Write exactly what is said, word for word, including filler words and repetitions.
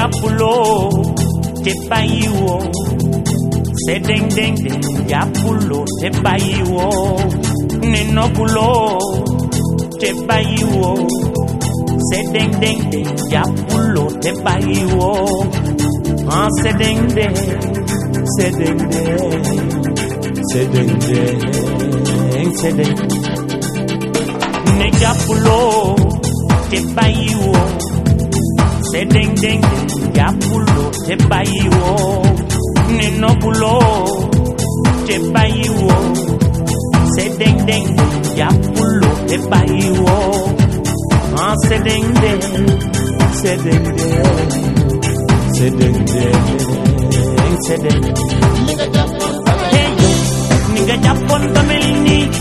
jàppuloo te bàyyiwoo se deng deng deng jàppuloo te bàyyiwoo ne noppuloo te bàyyiwoo se deng deng deng jàppuloo te bàyyiwoo ah se deng deng se deng deng se deng deng se deng ne jàppuloo te bàyyiwoo se deng deng deng jàppuloo te bàyyiwoo ne noppuloo te bàyyiwoo se deng deng deng jàppuloo te bàyyiwoo ah se deng deng se deng deng se deng deng se deng hey ni nga jàppoon ba mel nii